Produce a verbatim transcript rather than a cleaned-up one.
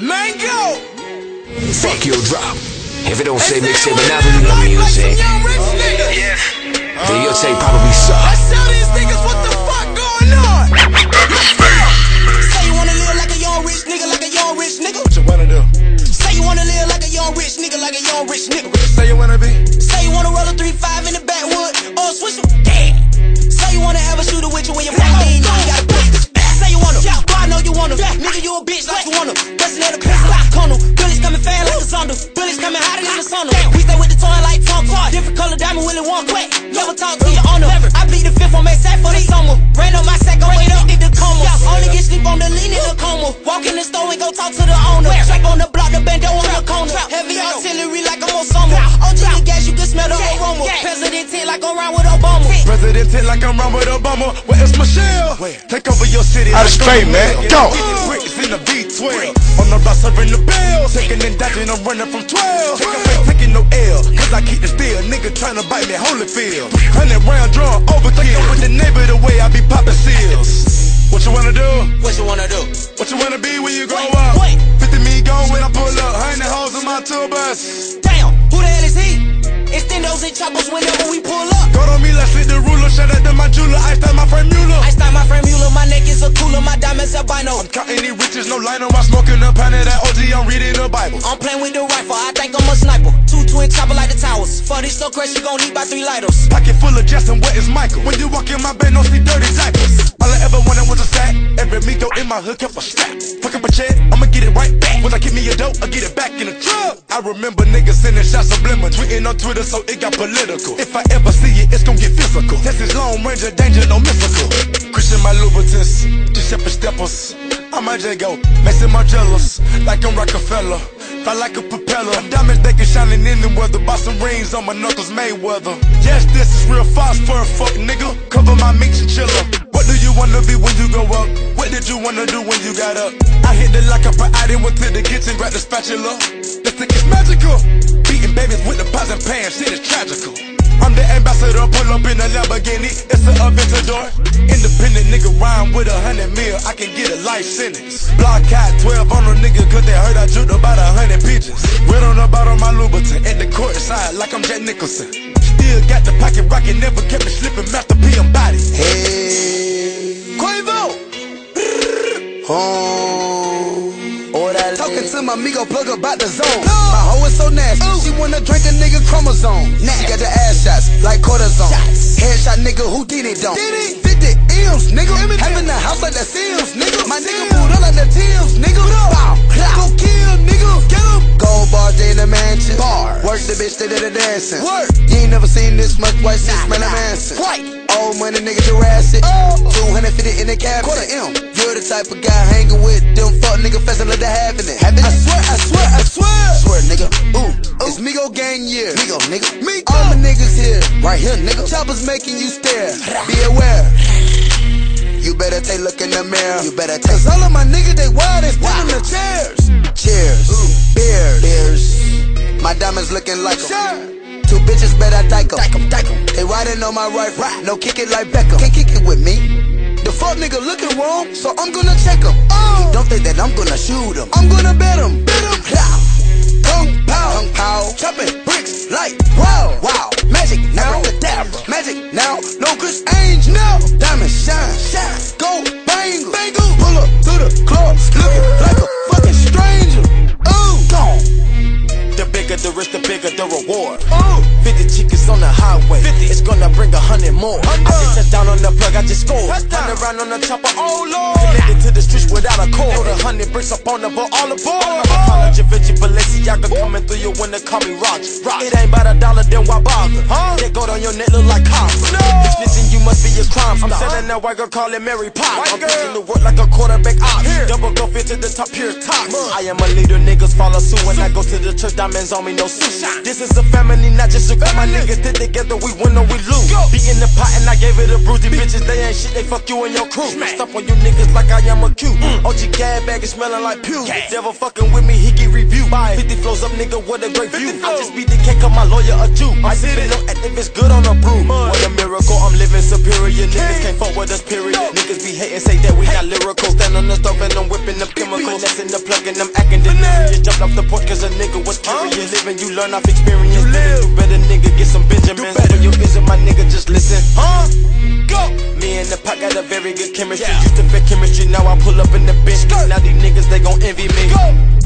Mango! Fuck your drop. If it don't say mixtape monopoly on music, yeah, then your tape probably suck. Let's tell these niggas what the fuck going on. Say you wanna live like a young rich nigga, like a young rich nigga. What you wanna do? Say you wanna live like a young rich nigga, like a young rich nigga. What you say you wanna be? Say you wanna roll a three five in the backwood or a Swisher. Yeah. Say you wanna have a shooter with you when you're fourteen, you got a bitch. Say you wanna, yeah, boy, I know you wanna. Nigga, you a bitch like you wanna. Bustin' at a pistol, corner. Bullets coming fast like a thunder. Bullets coming hotter than the sauna. We stay with the toy like Tom Toy. Different color diamond, Willie Wonka. Quick, never talk to your owner. I bleed the fifth on my sack for the summer. Ran on my sack, go wait up, did the coma. Only get sleep on the lean in the coma. Walk in the store and go talk to the owner. Trap on the block, the bando on the corner. Heavy artillery like I'm on summer. O G the gas, you can smell the aroma. President tent like I'm around with Obama. President tent like I'm around with Obama. Where is Michelle? Take over your city. Out of straight, man. Go. Bricks in the V twelve. On the block serving the bills. Taking and dodging, I'm running from twelve. Take a ain't taking no L. Cause I keep the steel. Nigga tryna bite me, Holyfield. Hundred round drum, overkill. With the neighbor the way I be popping seals. What you wanna do? What you wanna do? What you wanna be when you grow up? fifty me gone when I pull up. Hundred hoes in my tour bus. Damn, who the hell is he? Extendos and choppers whenever we pull up. Go on me, let's hit the ruler. Shout out to my jeweler. I style my friend Mueller. I style my friend Mueller. My neck is a cooler. My diamonds albino. I'm counting these riches, no lino. I'm smoking a pound of that O G. I'm reading the Bible. I'm playing with the rifle. I think I'm a sniper. Two twin chopper like the towers. For this so crazy, you gon' need about three lighters. Pocket full of Justin, what is Michael? When you walk in my bed, don't see dirty diapers. All I ever wanted was a sack. Every Miko in my hood kept a strap. Fuck up a check, I'ma get it right back. When I give me a dope, I get it back in the truck. I remember niggas sending shots subliminal. Tweeting on Twitter, so it got political. If I ever see it, it's gon' get physical. Texas Long Ranger, danger, no mystical. Christian my Louboutins, Giuseppe Steppers. I might just go, messing my jealous, like I'm Rockefeller. Fly like a propeller. Diamonds, they can shine in the weather. Buy some rings on my knuckles, Mayweather. Yes, this is real phosphor, fuck nigga. Cover my meat chinchilla. What do you wanna be when you grow up? What did you wanna do when you got up? I hit the lock up, I didn't went to the kitchen, grabbed the spatula. This thing is magical. Beating babies with the pots and pans, shit is tragical. I'm the ambassador, pull up in a Lamborghini, it's an Aventador. Independent nigga rhyme with a hundred mil, I can get a life sentence. Block out twelve on a nigga, cause they heard I juked about a hundred pigeons. Red on the bottom of my Louboutin, at the court side like I'm Jack Nicholson. Still got the pocket rocket, never kept me slipping, Master P, I'm body. Hey, Quavo! home. Talking to my amigo plug about the zone. No. My hoe is so nasty, Ooh. she wanna drink a nigga chromosome. She got the ass shots like cortisone. Shots. Headshot nigga who did it don't. Did it? fifty M's nigga. Eminem. Having the house like the Sims nigga. My nigga Sims. moved up like the Tims nigga. Wow. Go kill nigga. Get him. Gold bars day in the mansion. Bars. Work the bitch, they did the dancing. Work. You ain't never seen this much white since Nah, Marilyn nah. Manson. White. Old money nigga Jurassic. Oh. two hundred fifty in the cabinet. Quarter M. You're the type of guy hanging with them fuck nigga festin' like they having it. Having I swear, I swear, I swear. Swear, nigga. Ooh, it's Migo gang year. Migo, nigga. Migo. All my niggas here, right here, nigga. Choppers making you stare. Be aware. You better take a look in the mirror. You better take. Cause all of my niggas, they wild, they stand in the chairs. Cheers. Ooh. Beers. Beers. My diamonds looking like 'em. Sure. Two bitches better dyke 'em. Dyke 'em, dyke 'em. They riding on my rifle. No kick it like Beckham. Can't kick it with me. The fuck nigga looking wrong, so I'm gonna check him. Oh. Don't think that I'm gonna shoot him. I'm gonna bet him. Bet him. Kung pow. Kung pow. Chopping bricks like wow. Wow. Magic now. Abracadabra. Magic now. No Chris Angel. No. Diamond shine. Shine. Go bang. Bangle. Pull up to the club. Looking like a fucking stranger. Ooh. Gone. The bigger the risk, the bigger the reward. Oh. fifty chicas on the highway, fifty. It's gonna bring a hundred more. I just touched down on the plug, I just scored. Touchdown. Turn around on the chopper, oh lord. Connected to the streets without a cord. Put a hundred bricks up on the boat, all aboard. Apology, Vinci, Balenciaga coming through you when they call me Roger. It ain't about a dollar, then why bother? Huh? They go on your neck, look like copper. No. If snitching, you must be a crime star. I'm selling that white girl, call it Mary Pop. White I'm girl. pushing the work like a quarterback ox. Here. Double go fit to the top, pure top. I am a leader, niggas follow suit. When I go to the church, diamonds on me, no suit. This is a family, not just a group. My niggas did together, we win or we lose. Beat in the pot and I gave it a bruise. These bitches, they ain't shit, they fuck you and your crew. Stop on you niggas like I am a Q. Mm. O G gag bag is smelling like pew. Yeah. Devil fucking with me, he get review. Buy fifty flows up, nigga, what a great view. I just beat the cake, cause my lawyer a Jew. I see it, no activist good on a brew. What a miracle, I'm living superior. Niggas can't fuck with us, period. Niggas be hating, say that we not lyrical. Stand on the stove and I'm whipping them chemicals. That's in the plug and I'm acting delirious. Jumped off the porch cause a nigga was curious. Living, you learn off experience. You live, you better nigga get some Benjamins. When you visit my nigga, just listen. Huh? Go! Me and the pot got a very good chemistry. Yeah. Used to fake chemistry, now I pull up in the bench. Now these niggas, they gon' envy me. Go!